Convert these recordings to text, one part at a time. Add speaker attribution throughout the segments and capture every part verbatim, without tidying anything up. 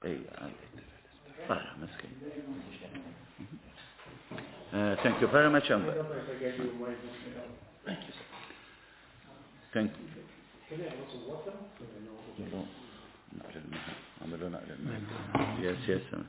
Speaker 1: Hey, uh, uh, thank you very much. Um, thank you, sir. Thank you. Yes, yes, sir.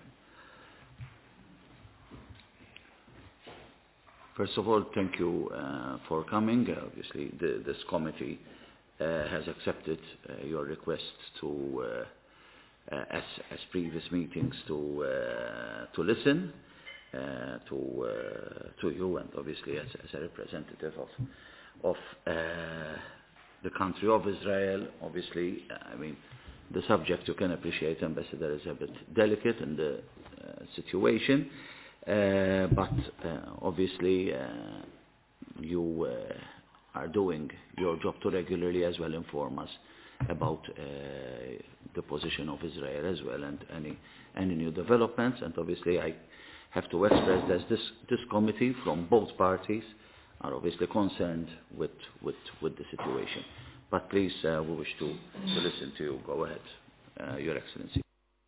Speaker 1: First of all, thank you uh, for coming. Uh, obviously, the, this committee uh, has accepted uh, your request to, uh, uh, as, as previous meetings, to uh, to listen uh, to uh, to you, and obviously as, as a representative of of uh, the country of Israel. Obviously, I mean, the subject, you can appreciate, Ambassador, is a bit delicate in the uh, situation. Uh, but uh, obviously uh, you uh, are doing your job to regularly as well inform us about uh, the position of Israel as well, and any any new developments. And obviously I have to express that this this committee from both parties are obviously concerned with with, with the situation. But please, uh, we wish to, to listen to you. Go ahead, uh, Your Excellency.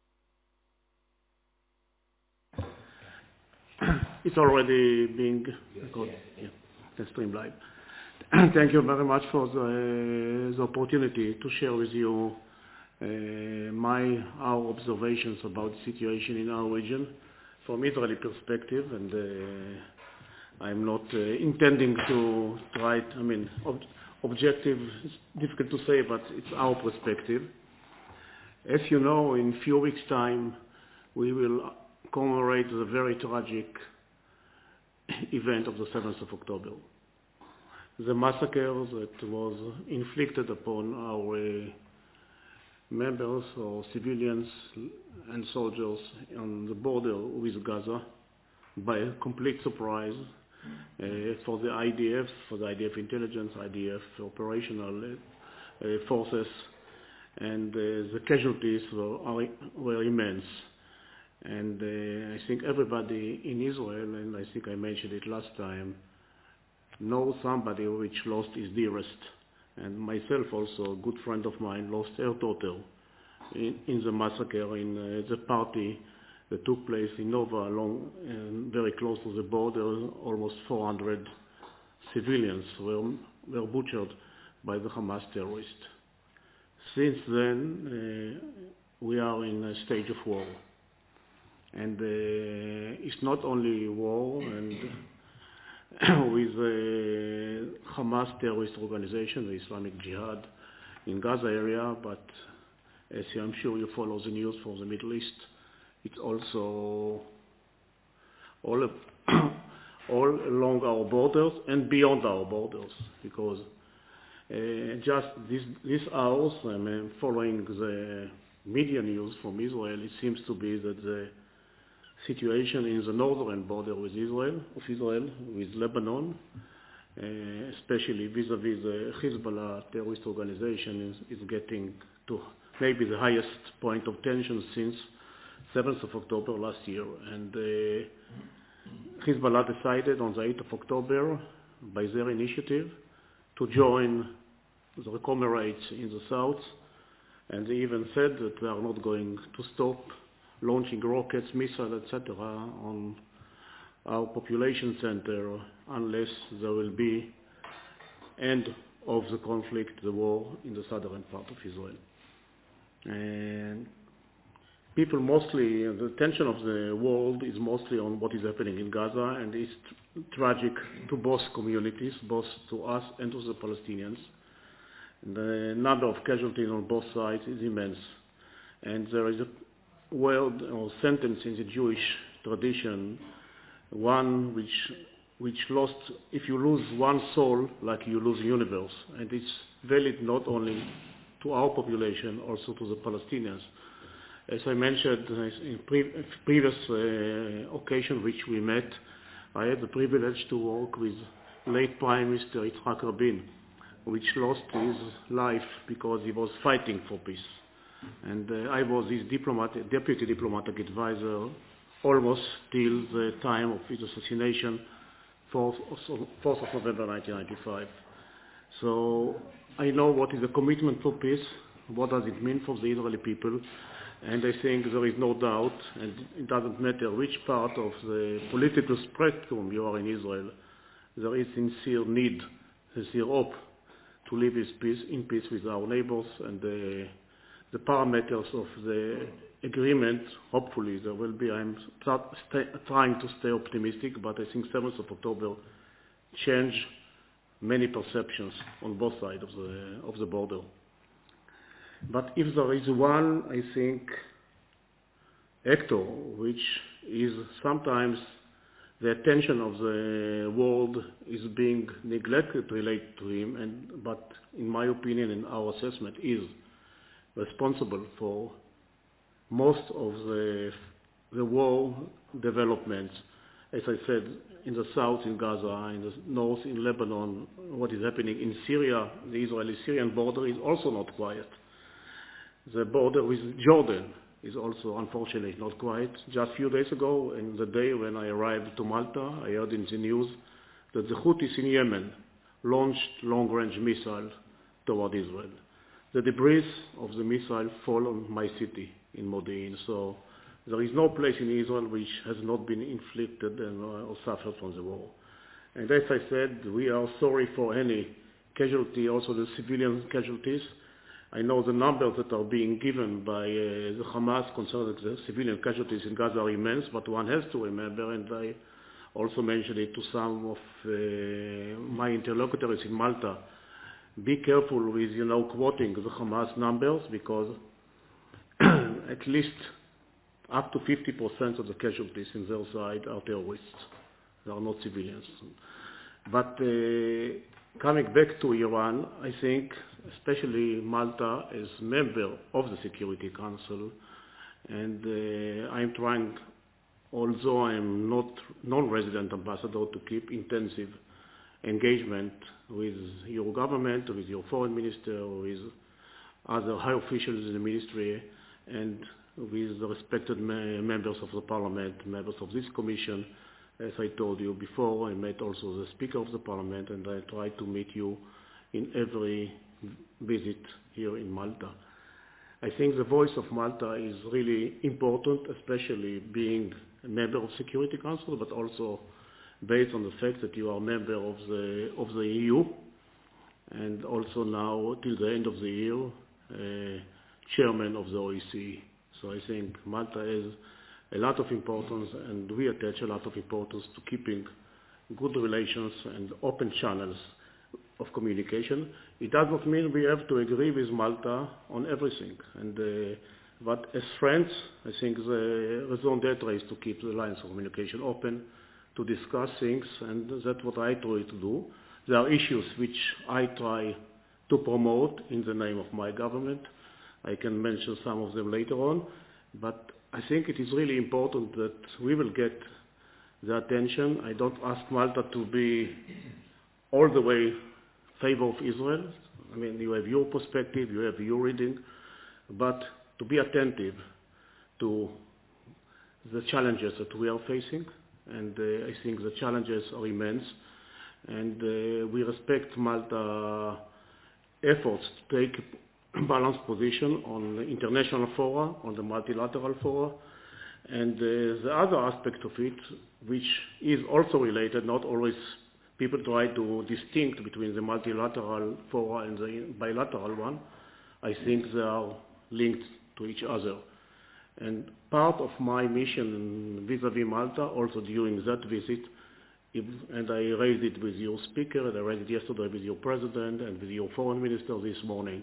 Speaker 2: It's already being got, yeah, yeah, streamlined. Thank you very much for the, the opportunity to share with you uh, my our observations about the situation in our region from Israeli perspective, and uh, I'm not uh, intending to try. I mean, ob objective is difficult to say, but it's our perspective. As you know, in a few weeks' time, we will commemorate the very tragic event of the seventh of October. The massacre that was inflicted upon our uh, members or civilians and soldiers on the border with Gaza by a complete surprise uh, for the I D F, for the I D F intelligence, I D F operational uh, forces, and uh, the casualties were, are, were immense. And uh, I think everybody in Israel, and I think I mentioned it last time, knows somebody which lost his dearest. And myself also, a good friend of mine, lost her daughter in, in the massacre, in uh, the party that took place in Nova, along, uh, very close to the border. Almost four hundred civilians were, were butchered by the Hamas terrorists. Since then, uh, we are in a stage of war. And uh, it's not only war and with the Hamas terrorist organization, the Islamic Jihad in Gaza area, but as I'm sure you follow the news from the Middle East, it's also all, all along our borders and beyond our borders, because uh, just this, this hours, I mean, following the media news from Israel, it seems to be that the situation in the northern border with Israel, of Israel, with Lebanon, uh, especially vis-a-vis the Hezbollah terrorist organization, is, is getting to maybe the highest point of tension since seventh of October last year. And uh, Hezbollah decided on the eighth of October, by their initiative, to join the comrades in the south, and they even said that they are not going to stop launching rockets, missiles, et cetera, on our population center unless there will be end of the conflict, the war in the southern part of Israel. And people mostly, the attention of the world is mostly on what is happening in Gaza, and it's tragic to both communities, both to us and to the Palestinians. The number of casualties on both sides is immense, and there is a word or sentence in the Jewish tradition, one which which lost, if you lose one soul, like you lose the universe. And it's valid not only to our population, also to the Palestinians. As I mentioned in pre previous uh, occasion which we met, I had the privilege to work with late Prime Minister Yitzhak Rabin, which lost his life because he was fighting for peace. And uh, I was his diplomatic, deputy diplomatic advisor almost till the time of his assassination, fourth of November nineteen ninety-five. So I know what is the commitment for peace, what does it mean for the Israeli people, And I think there is no doubt, and it doesn't matter which part of the political spectrum you are in Israel, there is sincere need, sincere hope to live in peace, in peace with our neighbors, and the, the parameters of the agreement, hopefully there will be. I'm stay, trying to stay optimistic, but I think seventh of October change many perceptions on both sides of the, of the border. But if there is one, I think, actor which is sometimes the attention of the world is being neglected related to him, and, but in my opinion and our assessment is responsible for most of the, the war developments, as I said, in the south in Gaza, in the north in Lebanon, what is happening in Syria, the Israeli-Syrian border is also not quiet. The border with Jordan is also unfortunately not quiet. Just a few days ago, in the day when I arrived to Malta, I heard in the news that the Houthis in Yemen launched long-range missiles toward Israel. The debris of the missile fall on my city in Modi'in, so there is no place in Israel which has not been inflicted and, uh, or suffered from the war. And as I said, we are sorry for any casualty, also the civilian casualties. I know the numbers that are being given by uh, the Hamas concerning the civilian casualties in Gaza are immense, but one has to remember, and I also mentioned it to some of uh, my interlocutors in Malta, be careful with, you know, quoting the Hamas numbers, because at least up to fifty percent of the casualties in their side are terrorists. They are not civilians. But uh, coming back to Iran, I think, especially Malta as member of the Security Council, and uh, I'm trying, although I'm not non-resident ambassador, to keep intensive engagement with your government, with your foreign minister, with other high officials in the ministry, and with the respected me- members of the parliament, members of this commission. As I told you before, I met also the Speaker of the Parliament, and I try to meet you in every visit here in Malta. I think the voice of Malta is really important, especially being a member of Security Council, but also based on the fact that you are a member of the of the E U, and also now till the end of the year, uh, chairman of the O E C E. So I think Malta has a lot of importance, and we attach a lot of importance to keeping good relations and open channels of communication. It does not mean we have to agree with Malta on everything. And uh, but as friends, I think the raison d'etre is to keep the lines of communication open, to discuss things, and that's what I try to do. There are issues which I try to promote in the name of my government. I can mention some of them later on, but I think it is really important that we will get the attention. I don't ask Malta to be all the way favor of Israel. I mean, you have your perspective, you have your reading, but to be attentive to the challenges that we are facing, and uh, I think the challenges are immense, and uh, we respect Malta's efforts to take balanced position on the international fora, on the multilateral fora, and uh, the other aspect of it, which is also related, not always people try to distinct between the multilateral fora and the bilateral one. I think they are linked to each other. And part of my mission vis-à-vis Malta, also during that visit, if, and I raised it with your speaker, and I raised it yesterday with your president and with your foreign minister this morning,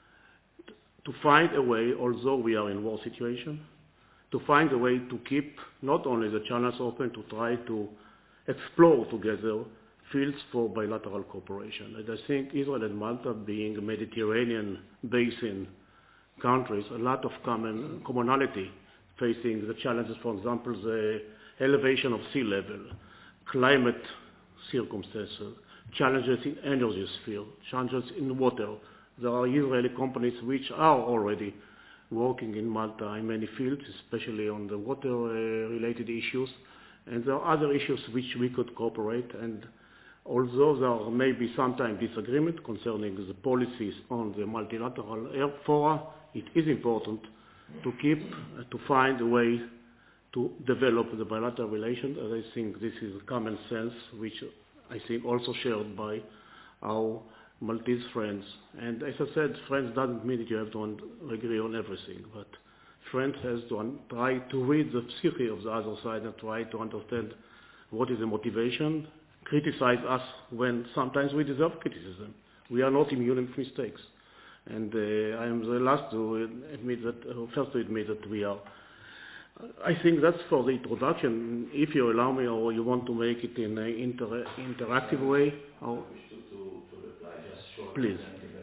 Speaker 2: to find a way, although we are in war situation, to find a way to keep not only the channels open, to try to explore together fields for bilateral cooperation. And I think Israel and Malta, being Mediterranean basin countries, a lot of common commonality facing the challenges, for example, the elevation of sea level, climate circumstances, challenges in energy sphere, challenges in water. There are Israeli companies which are already working in Malta in many fields, especially on the water-related uh, issues, and there are other issues which we could cooperate. And although there may be sometimes disagreement concerning the policies on the multilateral fora, it is important to keep, uh, to find a way to develop the bilateral relations. And I think this is common sense, which I think also shared by our Maltese friends. And as I said, friends doesn't mean that you have to un- agree on everything, but friends has to un- try to read the psyche of the other side and try to understand what is the motivation, criticize us when sometimes we deserve criticism. We are not immune from mistakes. And uh, I am the last to admit that, uh, first to admit that we are. I think that's for the introduction. If you allow me, or you want to make it in an inter- interactive way, or please.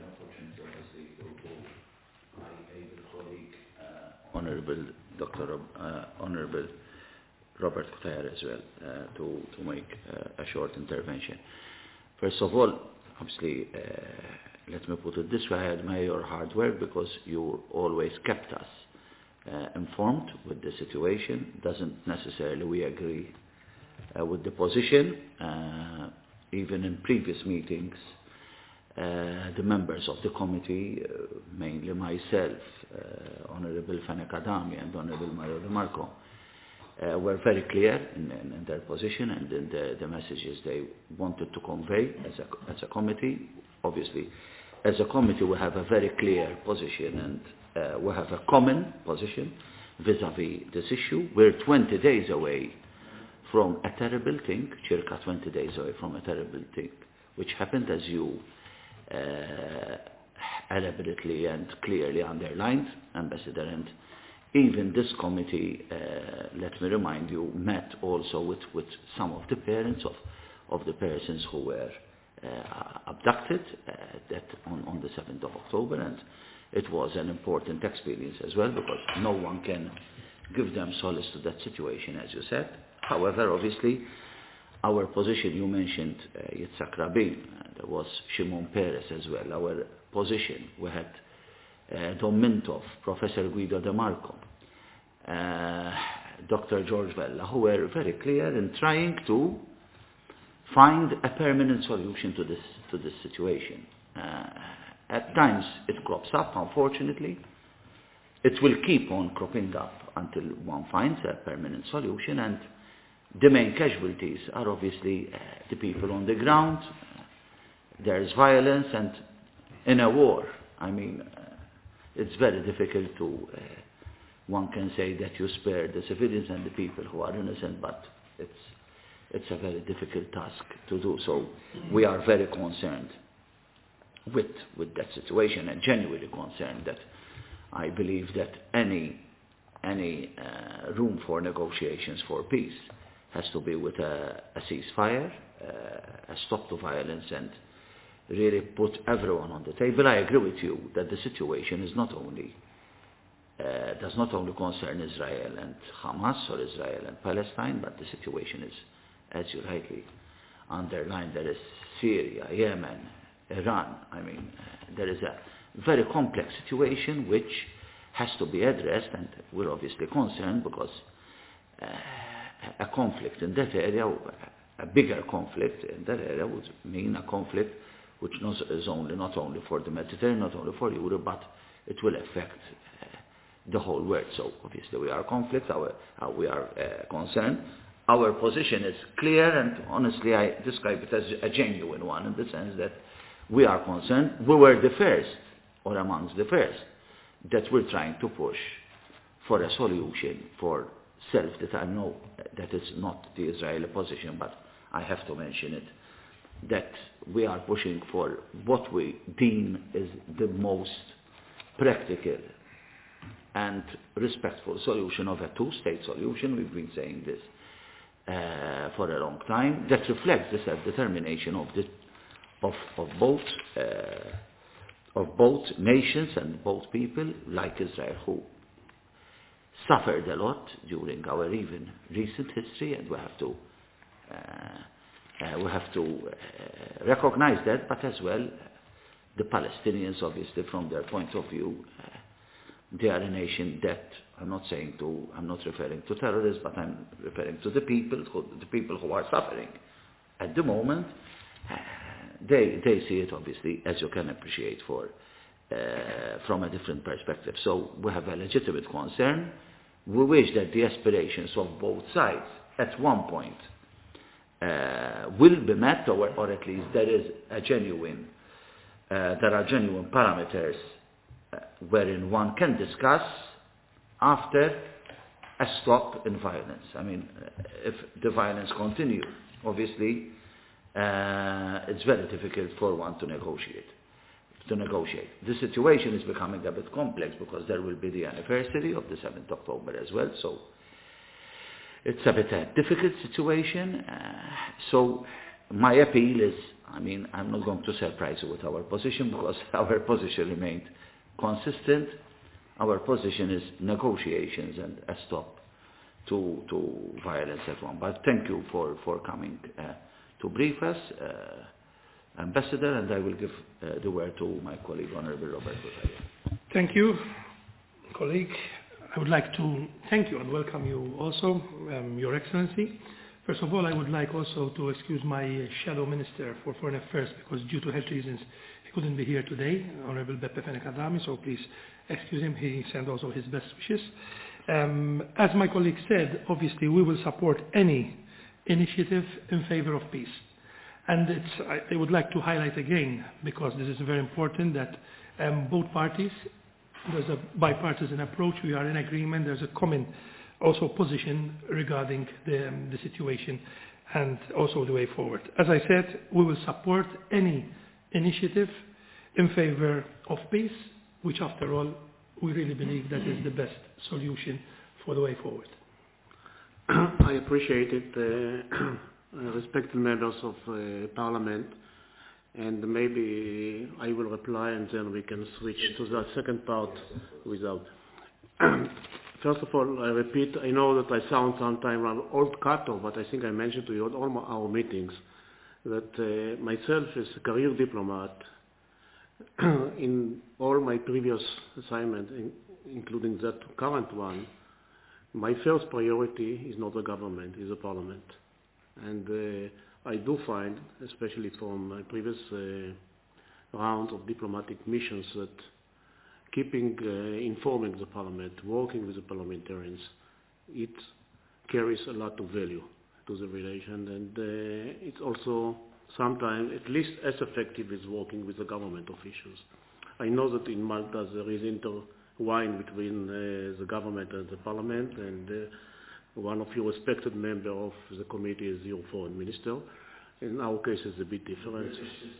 Speaker 1: Honorable Doctor Uh, Honorable Robert Kutayer as well uh, to, to make uh, a short intervention. First of all, obviously, uh, let me put it this way, I admire your hard work because you always kept us uh, informed with the situation. Doesn't necessarily we agree uh, with the position. Uh, even in previous meetings, uh, the members of the committee, uh, mainly myself, uh, Honorable Fanek Adami and Honorable Mario De Marco, Uh, were very clear in, in, in their position and in the, the messages they wanted to convey as a, as a committee. Obviously, as a committee we have a very clear position and uh, we have a common position vis-à-vis this issue. We're twenty days away from a terrible thing, circa twenty days away from a terrible thing, which happened as you uh, elaborately and clearly underlined, Ambassador, and even this committee, uh, let me remind you, met also with, with some of the parents of, of the persons who were uh, abducted uh, that on, on the seventh of October, and it was an important experience as well because no one can give them solace to that situation, as you said. However, obviously, our position, you mentioned uh, Yitzhak Rabin, uh, there was Shimon Peres as well, our position, we had Uh, Don Mintoff, Professor Guido De Marco, uh, Doctor George Vella, who were very clear in trying to find a permanent solution to this to this situation. Uh, at times it crops up, unfortunately. It will keep on cropping up until one finds a permanent solution, and the main casualties are obviously uh, the people on the ground. Uh, there is violence, and in a war, I mean, uh, it's very difficult to, uh, one can say that you spare the civilians and the people who are innocent, but it's, it's a very difficult task to do. So we are very concerned with, with that situation and genuinely concerned that I believe that any, any uh, room for negotiations for peace has to be with a, a ceasefire, uh, a stop to violence, and really put everyone on the table. I agree with you that the situation is not only, uh, does not only concern Israel and Hamas or Israel and Palestine, but the situation is, as you rightly underlined, there is Syria, Yemen, Iran. I mean, uh, there is a very complex situation which has to be addressed, and we're obviously concerned because uh, a conflict in that area, a bigger conflict in that area would mean a conflict which is only, not only for the Mediterranean, not only for Europe, but it will affect uh, the whole world. So obviously we are conflict, our, uh, we are uh, concerned. Our position is clear, and honestly I describe it as a genuine one in the sense that we are concerned. We were the first, or amongst the first, that we're trying to push for a solution for self, that I know that is not the Israeli position, but I have to mention it, that we are pushing for what we deem is the most practical and respectful solution of a two-state solution. We've been saying this uh, for a long time. That reflects the self-determination of the of of both uh, of both nations and both people, like Israel, who suffered a lot during our even recent history, and we have to. Uh, Uh, we have to uh, recognize that, but as well, uh, the Palestinians, obviously, from their point of view, uh, they are a nation that, I'm not saying to, I'm not referring to terrorists, but I'm referring to the people, who, the people who are suffering. At the moment, uh, they, they see it, obviously, as you can appreciate, for uh, from a different perspective. So we have a legitimate concern. We wish that the aspirations of both sides at one point uh, will be met, or, or at least there is a genuine, uh, there are genuine parameters uh, wherein one can discuss after a stop in violence. I mean, if the violence continues, obviously, uh, it's very difficult for one to negotiate. To negotiate. The situation is becoming a bit complex because there will be the anniversary of the seventh of October as well, so it's a bit a difficult situation. Uh, so my appeal is, I mean, I'm not going to surprise you with our position because our position remained consistent. Our position is negotiations and a stop to, to violence at one. But thank you for, for coming uh, to brief us, uh, Ambassador, and I will give uh, the word to my colleague, Honorable Robert Butaya.
Speaker 3: Thank you, colleague. I would like to thank you and welcome you also, um, Your Excellency. First of all, I would like also to excuse my Shadow Minister for Foreign Affairs because due to health reasons he couldn't be here today, Honorable Beppe Fenech-Adami, so please excuse him. He sent also his best wishes. Um, as my colleague said, obviously we will support any initiative in favor of peace. And it's, I, I would like to highlight again, because this is very important, that um, both parties, there's a bipartisan approach, we are in agreement, there's a common also position regarding the, um, the situation and also the way forward. As I said, we will support any initiative in favor of peace, which after all, we really believe that is the best solution for the way forward.
Speaker 2: I appreciate it, uh, respected members of uh, Parliament, and maybe I will reply and then we can switch to the second part without. First of all, I repeat, I know that I sound sometimes an old cato, but I think I mentioned to you at all our meetings that uh, myself as a career diplomat, in all my previous assignments, in, including that current one, my first priority is not the government, is the parliament. And uh, I do find, especially from my previous uh, rounds of diplomatic missions, that keeping uh, informing the parliament, working with the parliamentarians, it carries a lot of value to the relation, and uh, it's also sometimes at least as effective as working with the government officials. I know that in Malta there is intertwine between uh, the government and the parliament, and uh, one of your respected members of the committee is your foreign minister. In our case, it's a bit different.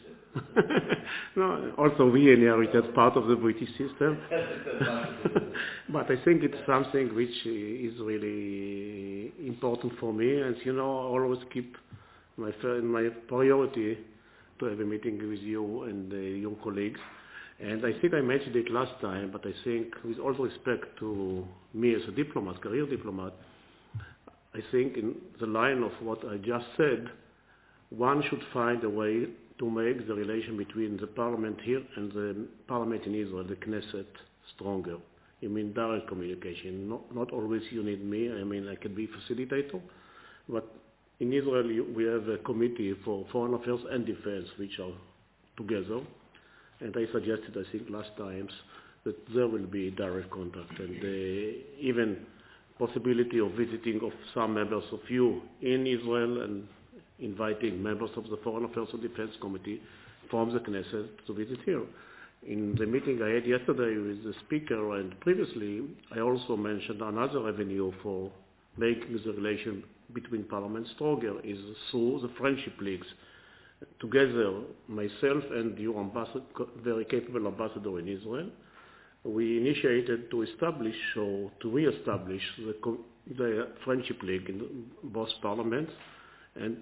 Speaker 2: No, also we inherited part of the British system. But I think it's something which is really important for me, and you know, I always keep my my priority to have a meeting with you and uh, your colleagues. And I think I mentioned it last time, but I think with all respect to me as a diplomat, career diplomat, I think in the line of what I just said, one should find a way to make the relation between the parliament here and the parliament in Israel, the Knesset, stronger. I mean, direct communication. Not, not always you need me. I mean, I can be facilitator. But in Israel, we have a committee for foreign affairs and defense, which are together. And I suggested, I think, last times, that there will be direct contact and uh, even possibility of visiting of some members of you in Israel and inviting members of the Foreign Affairs and Defense Committee from the Knesset to visit here. In the meeting I had yesterday with the Speaker and previously, I also mentioned another avenue for making the relation between Parliament stronger is through the friendship leagues. Together, myself and your ambassador, very capable ambassador in Israel, we initiated to establish or to re-establish the, the friendship league in both parliaments, and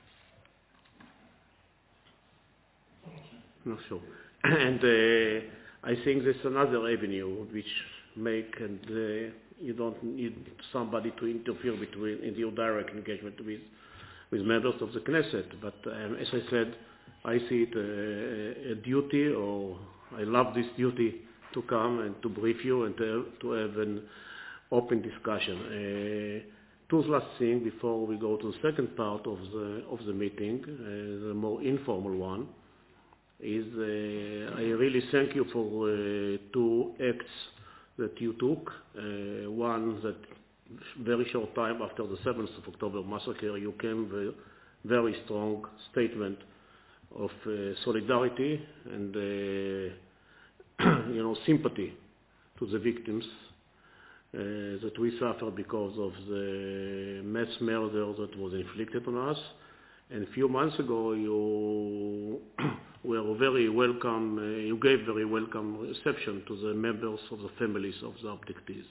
Speaker 2: not sure. And uh, I think there's another avenue which make and uh, you don't need somebody to interfere between in your direct engagement with with members of the Knesset. But um, as I said, I see it uh, a duty, or I love this duty to come and to brief you and to, to have an open discussion. Uh, two last things before we go to the second part of the of the meeting, uh, the more informal one. is uh, I really thank you for uh, two acts that you took. Uh, one, that very short time after the seventh of October massacre, you came with a very strong statement of uh, solidarity and uh, you know, sympathy to the victims uh, that we suffer because of the mass murder that was inflicted on us. And a few months ago, you were very welcome, uh, you gave very welcome reception to the members of the families of the abductees.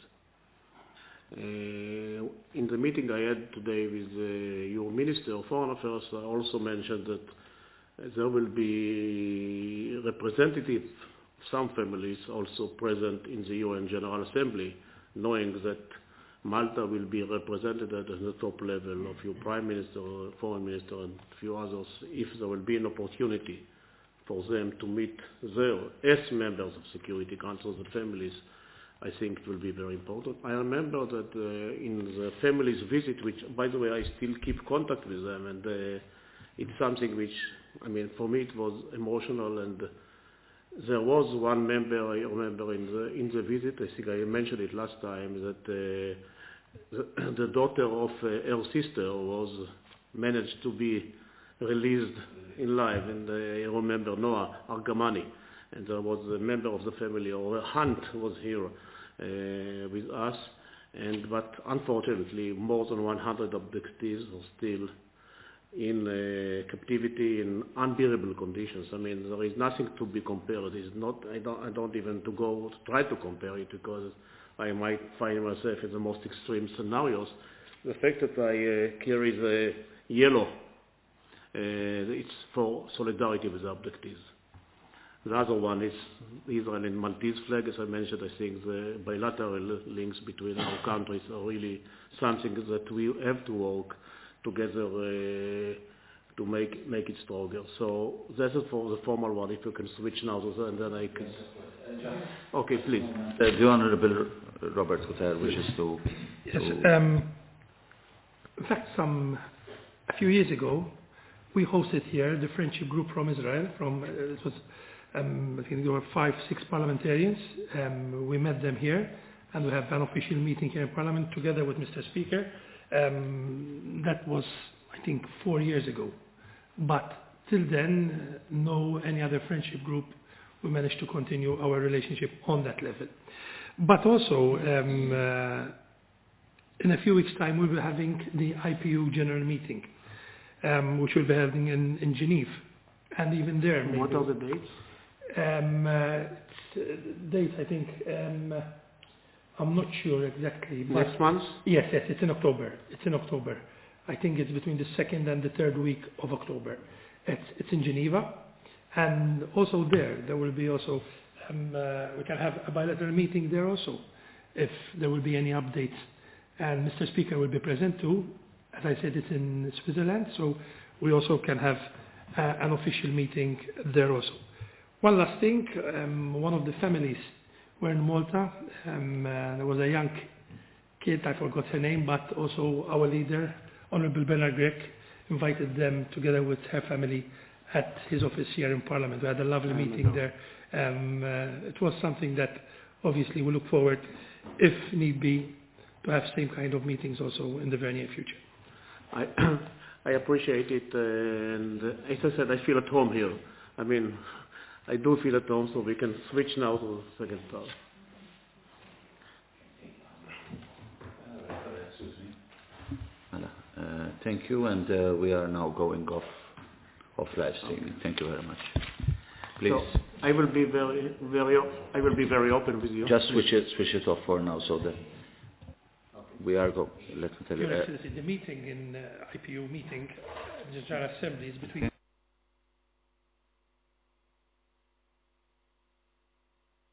Speaker 2: Uh, in the meeting I had today with uh, your Minister of Foreign Affairs, I also mentioned that there will be representatives of some families also present in the U N General Assembly, knowing that Malta will be represented at the top level of your Prime Minister, Foreign Minister, and a few others, if there will be an opportunity for them to meet their, as members of Security Council, the families. I think it will be very important. I remember that uh, in the family's visit, which, by the way, I still keep contact with them, and uh, it's something which, I mean, for me it was emotional, and there was one member, I remember, in the, in the visit, I think I mentioned it last time, that uh, the, the daughter of uh, her sister was managed to be released in life, and uh, I remember Noah Argamani, and there was a member of the family, or Hunt was here uh, with us, and but unfortunately more than one hundred abductees are still in uh, captivity in unbearable conditions. I mean, there is nothing to be compared. It's not, I don't, I don't even to go to try to compare it, because I might find myself in the most extreme scenarios. The fact that I uh, carry the yellow, uh, it's for solidarity with the abductees. The other one is the Israel and Maltese flag. As I mentioned, I think the bilateral links between our countries are really something that we have to work together uh, to make make it stronger. So that's it for the formal one. If you can switch now to that, and then I can. Okay, please.
Speaker 1: Uh, the Honourable Robert Kotar wishes to.
Speaker 3: Yes. Um, in fact, some a few years ago, we hosted here the friendship group from Israel. From uh, it was. Um, I think there were five, six parliamentarians. Um, we met them here, and we have an official meeting here in Parliament together with Mister Speaker. Um, that was, I think, four years ago. But till then, uh, no any other friendship group, we managed to continue our relationship on that level. But also, um, uh, in a few weeks' time, we'll be having the I P U General Meeting, um, which we'll be having in, in Geneva. And even there, maybe,
Speaker 2: what are the dates?
Speaker 3: Um, uh, dates, I think, um, uh, I'm not sure exactly. But
Speaker 2: Next month?
Speaker 3: Yes, yes, it's in October. It's in October. I think it's between the second and the third week of October. It's, it's in Geneva. And also there, there will be also, um, uh, we can have a bilateral meeting there also, if there will be any updates. And Mister Speaker will be present too. As I said, it's in Switzerland, so we also can have uh, an official meeting there also. One last thing, um, one of the families were in Malta. Um, uh, there was a young kid, I forgot her name, but also our leader, Honourable Bernard Grech, invited them together with her family at his office here in Parliament. We had a lovely meeting there. Um, uh, it was something that obviously we look forward, if need be, to have same kind of meetings also in the very near future.
Speaker 2: I, I appreciate it, uh, and uh, as I said, I feel at home here. I mean, I do feel at home, so we can switch now to the second part.
Speaker 1: Uh, thank you, and uh, we are now going off off live streaming. Okay. Thank you very much. Please.
Speaker 2: So I will be very, very, I will be very open with you.
Speaker 1: Just switch it, switch it off for now, so that we are go. Let me tell you.
Speaker 3: Uh, the meeting in uh, I P U meeting, the General Assembly is between.